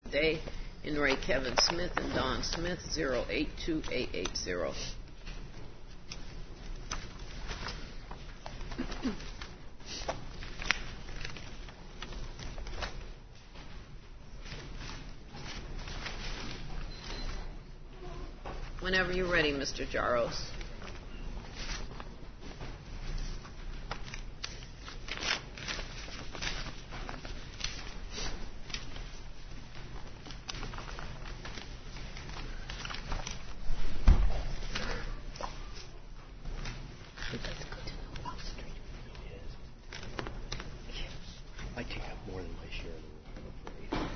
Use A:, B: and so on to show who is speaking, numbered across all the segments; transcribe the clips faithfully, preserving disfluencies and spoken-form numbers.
A: Day, in re Kevin Smith and Don Smith, zero eight two eight eight zero. Whenever you're ready, Mister Jaros.
B: I take up more than my share of the room, I'm afraid.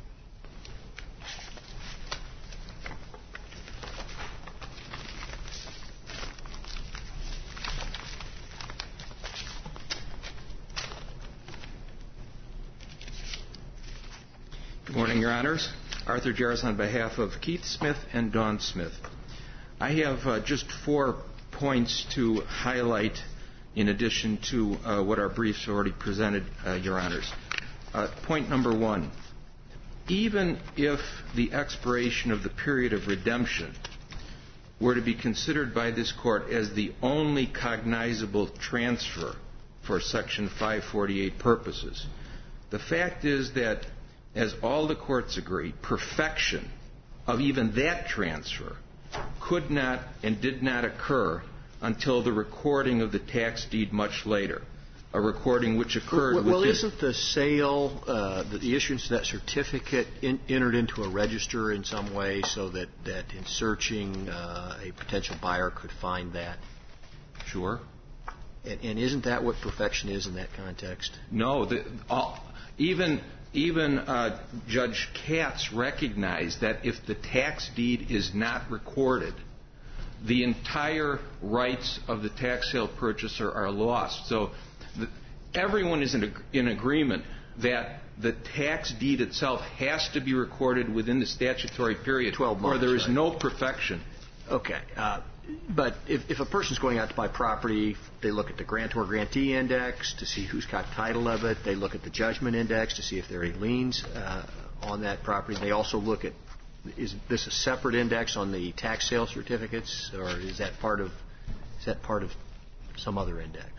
C: Good morning, Your Honors. Arthur Jaros on behalf of Keith Smith and Dawn Smith. I have uh, just four points to highlight in addition to uh, what our briefs already presented, uh, Your Honors. Uh, point number one, even if the expiration of the period of redemption were to be considered by this Court as the only cognizable transfer for Section five forty-eight purposes, the fact is that, as all the courts agree, perfection of even that transfer could not and did not occur until the recording of the tax deed much later, a recording which occurred
B: well, well
C: within...
B: isn't the sale, uh, the, the issuance of that certificate in, entered into a register in some way so that, that in searching uh, a potential buyer could find that?
C: Sure.
B: And, and isn't that what perfection is in that context?
C: No. The, all, even even uh, Judge Katz recognized that if the tax deed is not recorded, the entire rights of the tax sale purchaser are lost. So the, everyone is in, in agreement that the tax deed itself has to be recorded within the statutory period,
B: twelve months,
C: or there is
B: right?
C: no perfection.
B: Okay. Uh, but if, if a person's going out to buy property, they look at the grantor-grantee index to see who's got title of it. They look at the judgment index to see if there are any liens uh, on that property. They also look at, is this a separate index on the tax sale certificates, or is that part of is that part of some other index?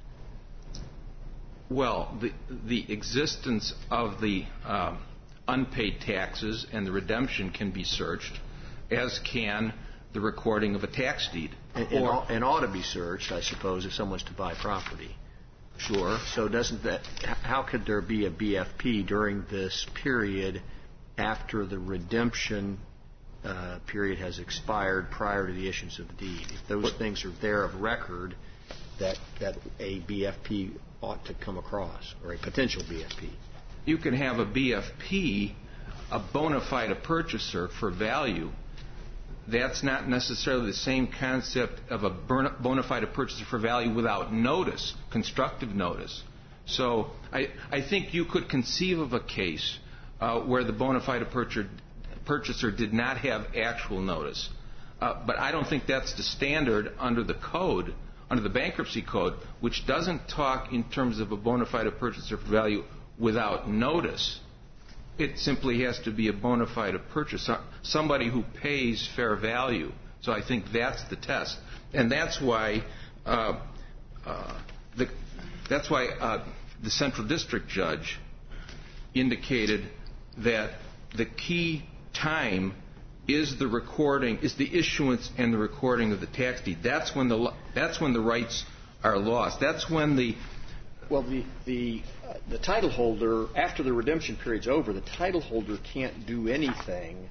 C: Well, the the existence of the um, unpaid taxes and the redemption can be searched, as can the recording of a tax deed.
B: And, and, ought, and ought to be searched, I suppose, if someone's to buy property.
C: Sure.
B: So doesn't that? How could there be a B F P during this period after the redemption uh, period has expired prior to the issuance of the deed? If those but, things are there of record, that that a B F P ought to come across, or a potential B F P.
C: You can have a B F P, a bona fide purchaser for value. That's not necessarily the same concept of a bona fide purchaser for value without notice, constructive notice. So I, I think you could conceive of a case uh, where the bona fide purchaser, purchaser did not have actual notice. Uh, but I don't think that's the standard under the code, under the bankruptcy code, which doesn't talk in terms of a bona fide purchaser for value without notice. It simply has to be a bona fide purchaser, somebody who pays fair value. So I think that's the test, and that's why uh, uh, the that's why uh, the central district judge indicated that the key time is the recording, is the issuance and the recording of the tax deed. That's when the that's when the rights are lost. That's when the
B: well the the uh, the title holder, after the redemption period's over, the title holder can't do anything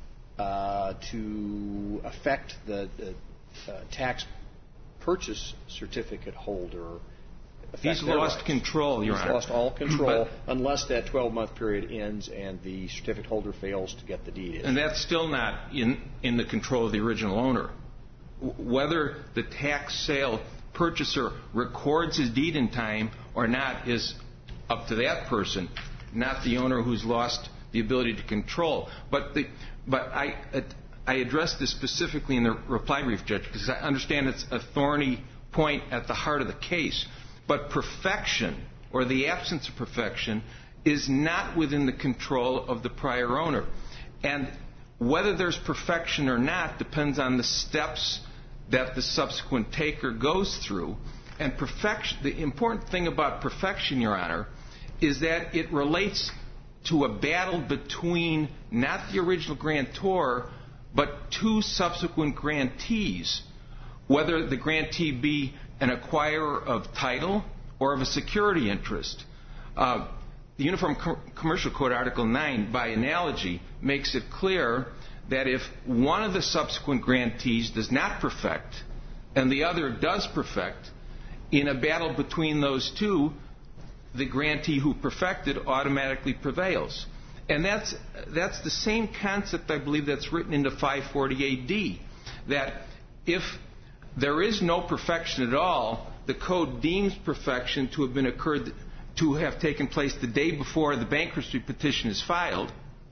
B: uh, to affect the, the uh, tax purchase certificate holder.
C: He's lost
B: rights.
C: control, Your
B: He's
C: Honor.
B: lost all control
C: but,
B: unless that twelve-month period ends and the certificate holder fails to get the deed in.
C: And that's still not in, in the control of the original owner. W- whether the tax sale purchaser records his deed in time or not is up to that person, not the owner who's lost the ability to control. But the, but I I addressed this specifically in the reply brief, Judge, because I understand it's a thorny point at the heart of the case. But perfection, or the absence of perfection, is not within the control of the prior owner. And whether there's perfection or not depends on the steps that the subsequent taker goes through. And perfection, the important thing about perfection, Your Honor, is that it relates to a battle between not the original grantor, but two subsequent grantees, whether the grantee be an acquirer of title or of a security interest. Uh, the Uniform Com- Commercial Code Article nine, by analogy, makes it clear that if one of the subsequent grantees does not perfect and the other does perfect, in a battle between those two, the grantee who perfected automatically prevails. And that's that's the same concept, I believe, that's written into five forty-eight D, that if there is no perfection at all, the code deems perfection to have been occurred to have taken place the day before the bankruptcy petition is filed.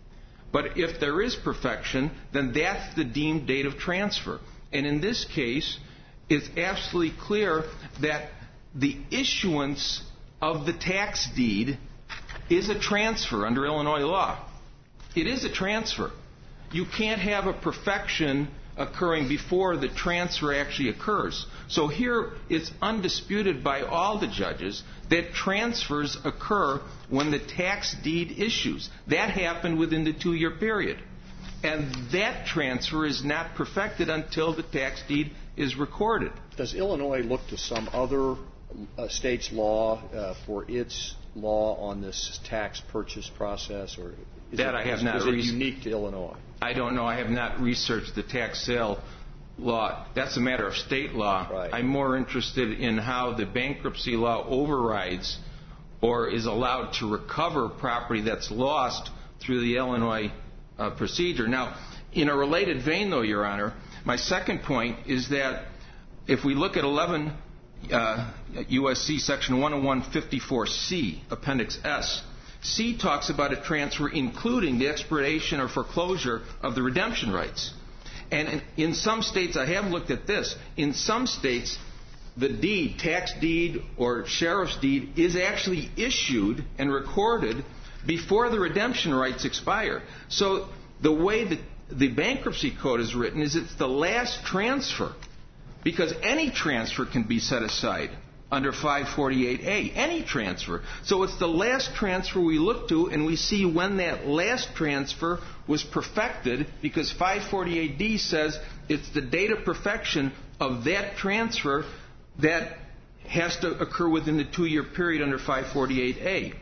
C: But if there is perfection, then that's the deemed date of transfer. And in this case, it's absolutely clear that the issuance of the tax deed is a transfer under Illinois law. It is a transfer. You can't have a perfection occurring before the transfer actually occurs. So here it's undisputed by all the judges that transfers occur when the tax deed issues. That happened within the two-year period. And that transfer is not perfected until the tax deed is recorded.
B: Does Illinois look to some other uh, state's law uh, for its law on this tax purchase process, or is
C: that
B: it,
C: I have
B: is,
C: not
B: is it
C: re-
B: unique to Illinois?
C: I don't know. I have not researched the tax sale law. That's a matter of state law.
B: Right.
C: I'm more interested in how the bankruptcy law overrides or is allowed to recover property that's lost through the Illinois uh, procedure. Now, in a related vein, though, Your Honor, my second point is that if we look at eleven uh, U S C Section one oh one fifty-four C, Appendix S, C talks about a transfer including the expiration or foreclosure of the redemption rights. And in, in some states, I have looked at this, in some states, the deed, tax deed or sheriff's deed, is actually issued and recorded before the redemption rights expire. So the way that the bankruptcy code is written is it's the last transfer, because any transfer can be set aside under five forty-eight A, any transfer. So it's the last transfer we look to, and we see when that last transfer was perfected, because five forty-eight D says it's the date of perfection of that transfer that has to occur within the two-year period under five forty-eight A.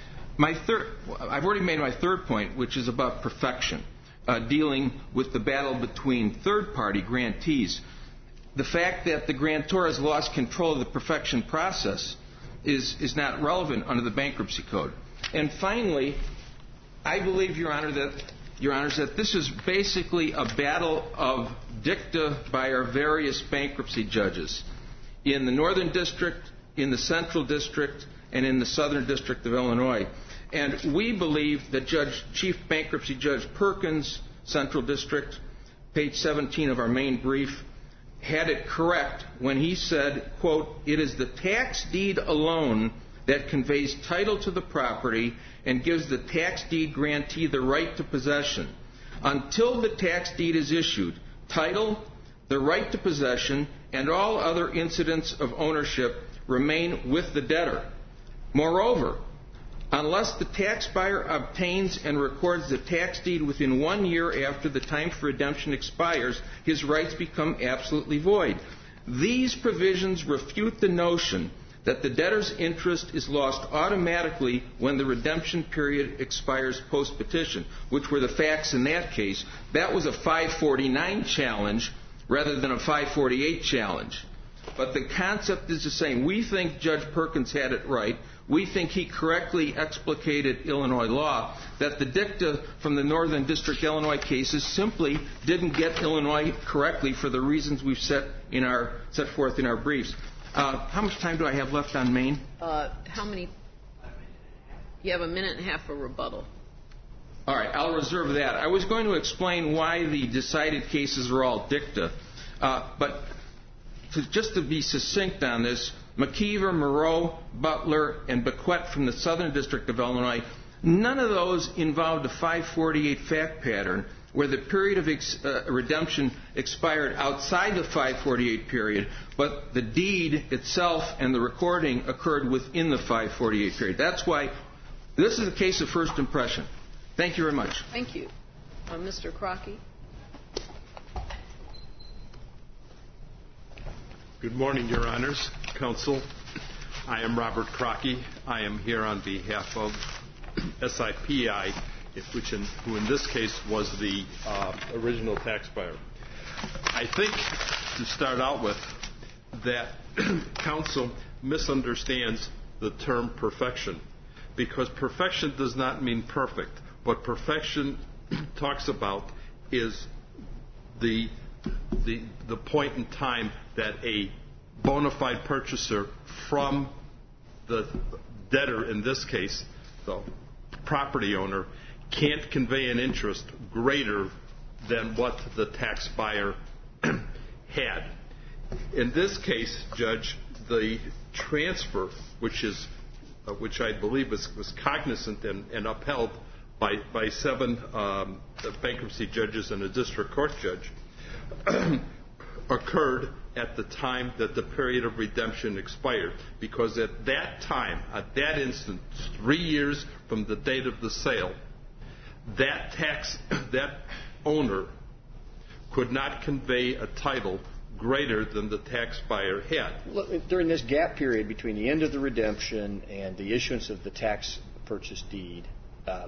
C: My third, I've already made my third point, which is about perfection, uh, dealing with the battle between third-party grantees. The fact that the grantor has lost control of the perfection process is, is not relevant under the bankruptcy code. And finally, I believe, Your Honor, that Your Honors, that this is basically a battle of dicta by our various bankruptcy judges in the Northern District, in the Central District, and in the Southern District of Illinois. And we believe that Judge, Chief Bankruptcy Judge Perkins, Central District, page seventeen of our main brief, had it correct when he said, quote, "It is the tax deed alone that conveys title to the property and gives the tax deed grantee the right to possession. Until the tax deed is issued, title, the right to possession, and all other incidents of ownership remain with the debtor. Moreover, unless the tax buyer obtains and records the tax deed within one year after the time for redemption expires, his rights become absolutely void. These provisions refute the notion that the debtor's interest is lost automatically when the redemption period expires post-petition," which were the facts in that case. That was a five forty-nine challenge rather than a five forty-eight challenge. But the concept is the same. We think Judge Perkins had it right. We think he correctly explicated Illinois law, that the dicta from the Northern District Illinois cases simply didn't get Illinois correctly for the reasons we've set in our set forth in our briefs. Uh, how much time do I have left on Maine?
A: Uh, how many? You have a minute and a half for rebuttal.
C: All right, I'll reserve that. I was going to explain why the decided cases are all dicta, uh, but to, just to be succinct on this, McKeever, Moreau, Butler, and Bequette from the Southern District of Illinois None of those involved a five forty-eight fact pattern where the period of ex- uh, redemption expired outside the five forty-eight period, but the deed itself and the recording occurred within the five forty-eight period. That's why this is a case of first impression. Thank you very much.
A: Thank you. Uh, Mister Crockett.
D: Good morning, Your Honors, Counsel. I am Robert Crockett. I am here on behalf of S I P I, which in, who in this case was the uh, original taxpayer. I think, to start out with, that counsel misunderstands the term perfection, because perfection does not mean perfect. What perfection talks about is the the the point in time that a bona fide purchaser from the debtor, in this case the property owner, can't convey an interest greater than what the tax buyer had. In this case, Judge, the transfer, which is uh, which I believe was, was cognizant and, and upheld by by seven um, bankruptcy judges and a district court judge, occurred at the time that the period of redemption expired, because at that time, at that instant, three years from the date of the sale, that tax, that owner could not convey a title greater than the tax buyer had.
B: During this gap period between the end of the redemption and the issuance of the tax purchase deed, uh,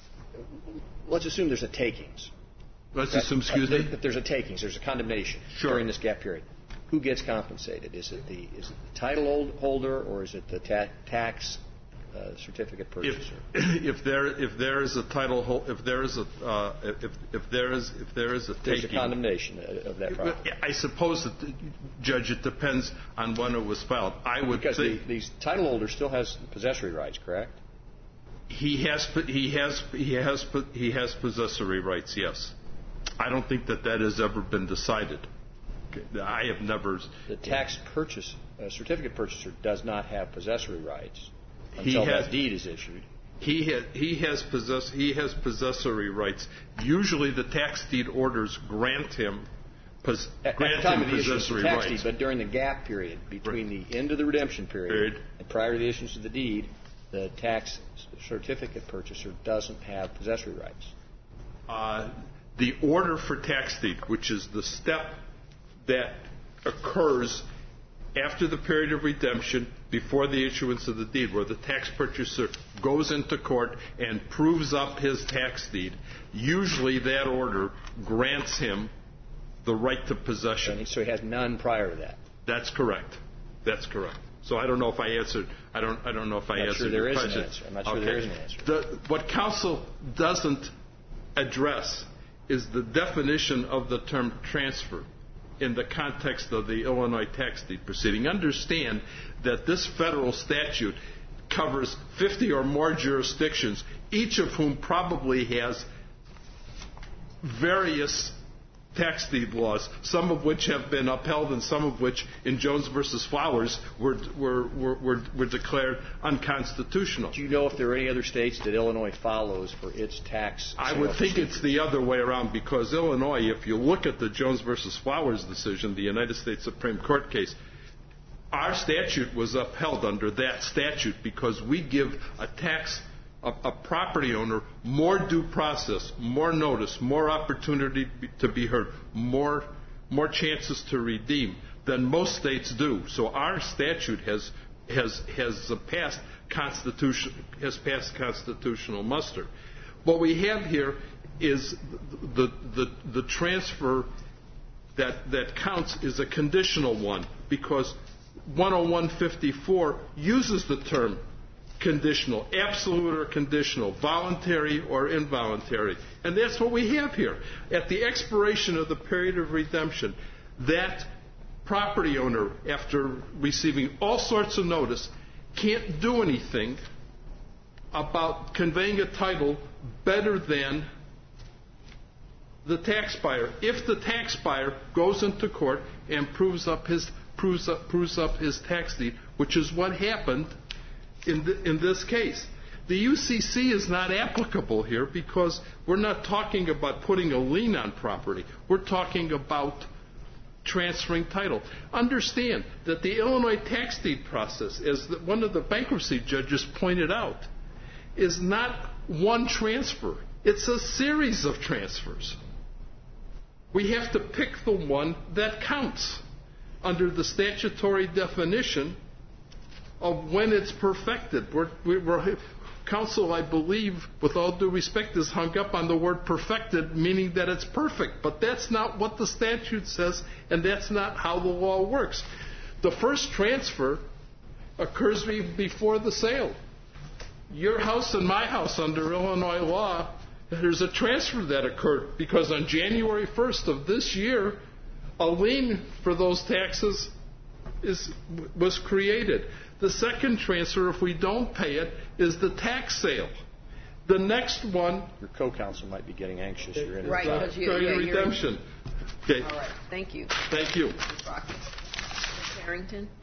B: let's assume there's a takings.
D: Let's
B: That,
D: assume, excuse
B: uh,
D: me?
B: that there's a takings, there's a condemnation
D: Sure.
B: during this gap period. Who gets compensated? Is it the is it the title holder, or is it the ta- tax uh, certificate purchaser?
D: If, if there if there is a title hol- if there is a uh, if if there is if there is a
B: There's
D: taking,
B: a condemnation of that property.
D: I suppose that, Judge, it depends on when it was filed. I would
B: Because
D: think
B: the, the title holder still has possessory rights, correct?
D: he has he has he has he has possessory rights. Yes, I don't think that that has ever been decided. I have never.
B: The tax purchase uh, certificate purchaser does not have possessory rights
D: He
B: until
D: has-
B: that deed is issued.
D: He has he has possess he has possessory rights. Usually, the tax deed orders grant him pos,
B: At,
D: grant
B: at the time
D: him
B: of the issuance of
D: possessory
B: the tax
D: rights.
B: deed, but during the gap period between the end of the redemption period,
D: Period.
B: and prior to the issuance of the deed, the tax certificate purchaser doesn't have possessory rights.
D: Uh, the order for tax deed, which is the step that occurs after the period of redemption, before the issuance of the deed, where the tax purchaser goes into court and proves up his tax deed, usually that order grants him the right to possession.
B: And so he has none prior to that.
D: That's correct. That's correct. So I don't know if I answered. I don't. I don't know if I
B: I'm not
D: answered
B: sure there
D: your
B: is an
D: question.
B: answer. I'm not sure
D: Okay.
B: there is an answer.
D: The, what counsel doesn't address is the definition of the term transfer in the context of the Illinois tax deed proceeding. Understand that this federal statute covers fifty or more jurisdictions, each of whom probably has various tax deed laws, some of which have been upheld and some of which, in Jones versus Flowers, were, were, were, were, were declared unconstitutional.
B: Do you know if there are any other states that Illinois follows for its tax?
D: I would think it's the other way around, because Illinois, if you look at the Jones versus Flowers decision, the United States Supreme Court case, our statute was upheld under that statute because we give a tax A, a property owner more due process, more notice, more opportunity to be heard, more more chances to redeem than most states do. So our statute has has has passed constitution has passed constitutional muster. What we have here is the the the transfer that that counts is a conditional one, because one oh one fifty-four uses the term conditional, absolute or conditional, voluntary or involuntary. And that's what we have here. At the expiration of the period of redemption, that property owner, after receiving all sorts of notice, can't do anything about conveying a title better than the tax buyer. If the tax buyer goes into court and proves up his proves up, proves up his tax deed, which is what happened in, the, in this case. The U C C is not applicable here because we're not talking about putting a lien on property. We're talking about transferring title. Understand that the Illinois tax deed process, as the, one of the bankruptcy judges pointed out, is not one transfer. It's a series of transfers. We have to pick the one that counts under the statutory definition of when it's perfected. We're, we're, counsel, I believe, with all due respect, is hung up on the word perfected, meaning that it's perfect. But that's not what the statute says, and that's not how the law works. The first transfer occurs before the sale. Your house and my house under Illinois law, there's a transfer that occurred because on January first of this year, a lien for those taxes is, was created. The second transfer, if we don't pay it, is the tax sale. The next one...
B: Your co-counsel might be getting anxious. You're in
A: right, because you,
D: yeah,
A: yeah,
D: redemption. Okay.
A: All right. Thank you.
D: Thank you.
A: Miz Harrington.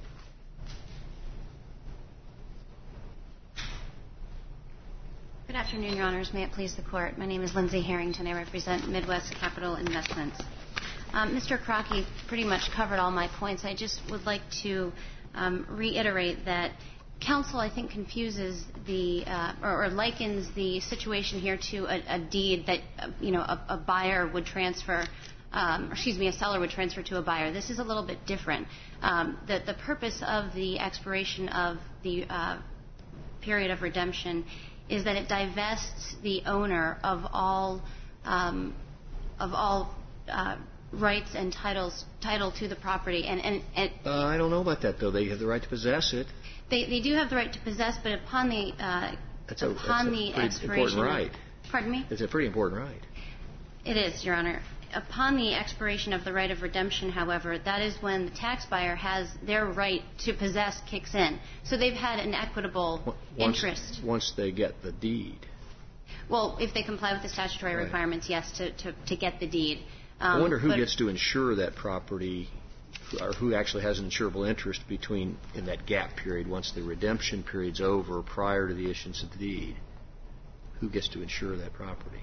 E: Good afternoon, Your Honors. May it please the Court. My name is Lindsay Harrington. I represent Midwest Capital Investments. Um, Mister Crockett pretty much covered all my points. I just would like to um, reiterate that counsel, I think, confuses the uh, or, or likens the situation here to a, a deed that uh, you know a, a buyer would transfer. Um, or excuse me, a seller would transfer to a buyer. This is a little bit different. Um, the, the purpose of the expiration of the uh, period of redemption is that it divests the owner of all um, of all uh, rights and titles title to the property. And, and, and
B: uh, I don't know about that, though. They have the right to possess it.
E: They, they do have the right to possess, but upon the uh,
B: that's a,
E: upon
B: that's a
E: the
B: pretty
E: expiration,
B: important right.
E: Of, pardon me.
B: It's a pretty important right.
E: It is, Your Honor. Upon the expiration of the right of redemption, however, that is when the tax buyer has their right to possess kicks in. So they've had an equitable
B: once,
E: interest.
B: Once they get the deed.
E: Well, if they comply with the statutory
B: right.
E: requirements, yes, to, to, to get the deed. Um,
B: I wonder who
E: but,
B: gets to insure that property, or who actually has an insurable interest between in that gap period once the redemption period's over prior to the issuance of the deed. Who gets to insure that property?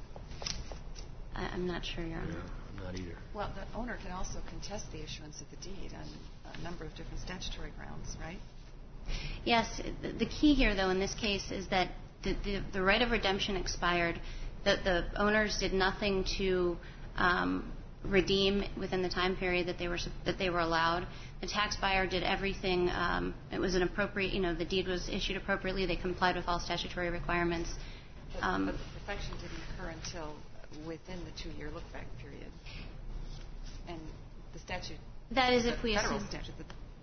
E: I, I'm not sure, Your Honor.
B: No, I'm not either.
F: Well, the owner can also contest the issuance of the deed on a number of different statutory grounds, right?
E: Yes. The, the key here, though, in this case is that the, the, the right of redemption expired. The, the owners did nothing to um, redeem within the time period that they were that they were allowed. The tax buyer did everything. Um, it was an appropriate, you know, the deed was issued appropriately. They complied with all statutory requirements.
F: But,
E: Um,
F: but the perfection didn't occur until within the two-year look-back period. And the statute...
E: That is if
F: the
E: we
F: federal
E: assume...
F: statute,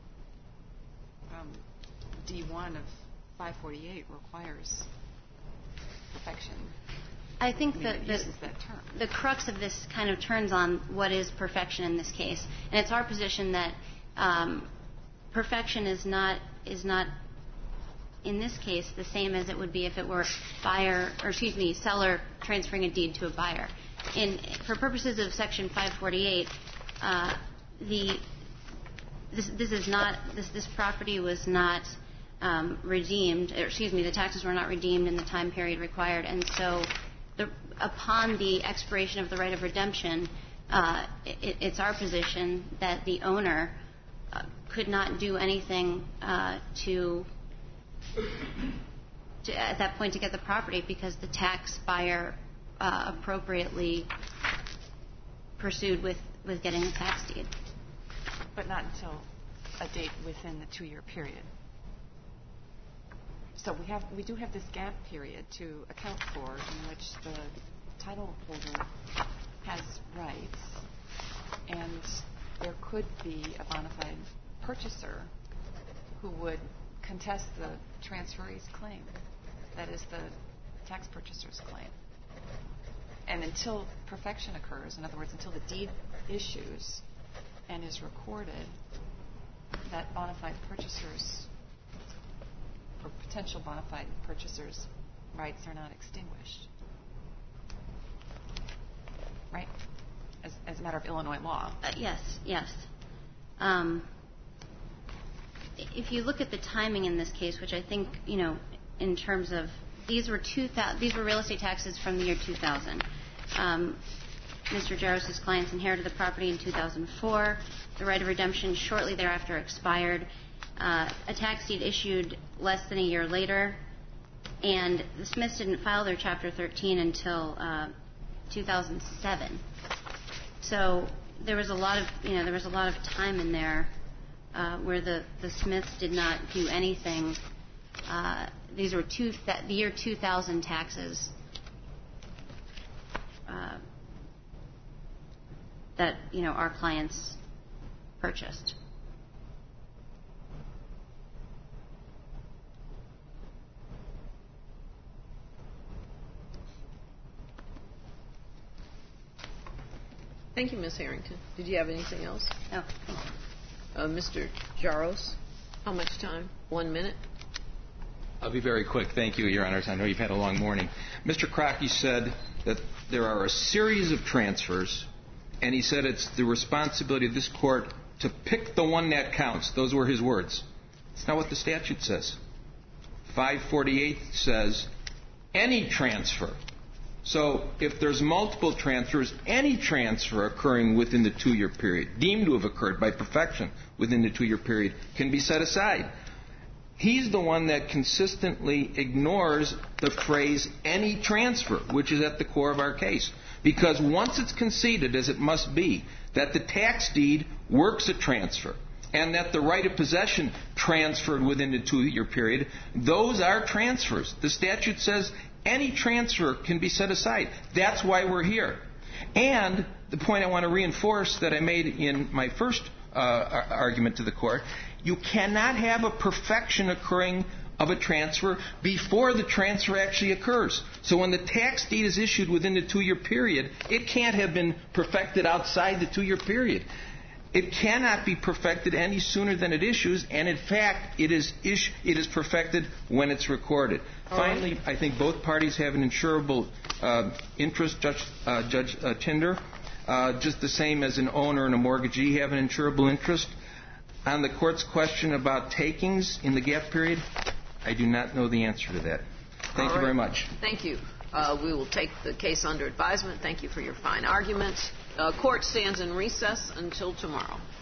F: the um, D one of five forty-eight requires perfection.
E: I think
F: I mean,
E: that
F: it
E: the,
F: uses that term.
E: the crux of this kind of turns on what is perfection in this case. And it's our position that um, perfection is not is not in this case the same as it would be if it were buyer or excuse me seller transferring a deed to a buyer. In for purposes of Section five forty-eight, uh, the this this is not this this property was not um, redeemed. Or excuse me, the taxes were not redeemed in the time period required, and so. The, upon the expiration of the right of redemption, uh, it, it's our position that the owner uh, could not do anything uh, to, to, at that point, to get the property because the tax buyer uh, appropriately pursued with, with getting the tax deed.
F: But not until a date within the two-year period. So we have we do have this gap period to account for in which the title holder has rights, and there could be a bona fide purchaser who would contest the transferee's claim, that is the tax purchaser's claim. And until perfection occurs, in other words, until the deed issues and is recorded, that bona fide purchaser's or potential bona fide purchasers' rights are not extinguished. Right? As, as a matter of Illinois law.
E: Uh, yes, yes. Um, if you look at the timing in this case, which I think, you know, in terms of these were two thousand, these were real estate taxes from the year two thousand. Um, Mister Jaros' clients inherited the property in two thousand four. The right of redemption shortly thereafter expired. Uh, a tax deed issued less than a year later, and the Smiths didn't file their Chapter thirteen until uh, two thousand seven. So there was a lot of, you know, there was a lot of time in there uh, where the, the Smiths did not do anything. Uh, these were two th- the year two thousand taxes uh, that, you know, our clients purchased.
A: Thank you, Miz Harrington. Did you have anything else?
E: No, thank you.
A: Uh, Mister Jaros, how much time? One minute?
C: I'll be very quick. Thank you, Your Honors. I know you've had a long morning. Mister Crockett said that there are a series of transfers, and he said it's the responsibility of this court to pick the one that counts. Those were his words. That's not what the statute says. five forty-eight says any transfer. So if there's multiple transfers, any transfer occurring within the two-year period, deemed to have occurred by perfection within the two-year period, can be set aside. He's the one that consistently ignores the phrase any transfer, which is at the core of our case. Because once it's conceded, as it must be, that the tax deed works a transfer, and that the right of possession transferred within the two-year period, those are transfers. The statute says any transfer can be set aside. That's why we're here. And the point I want to reinforce that I made in my first uh, argument to the court, you cannot have a perfection occurring of a transfer before the transfer actually occurs. So when the tax deed is issued within the two-year period, it can't have been perfected outside the two-year period. It cannot be perfected any sooner than it issues, and in fact, it is ish, it is perfected when it's recorded. All Finally, right. I think both parties have an insurable uh, interest, Judge, uh, Judge uh, Tinder, uh, just the same as an owner and a mortgagee have an insurable interest. On the court's question about takings in the gap period, I do not know the answer to that. Thank All you right. very much.
A: Thank you. Uh, we will take the case under advisement. Thank you for your fine arguments. Uh, court stands in recess until tomorrow.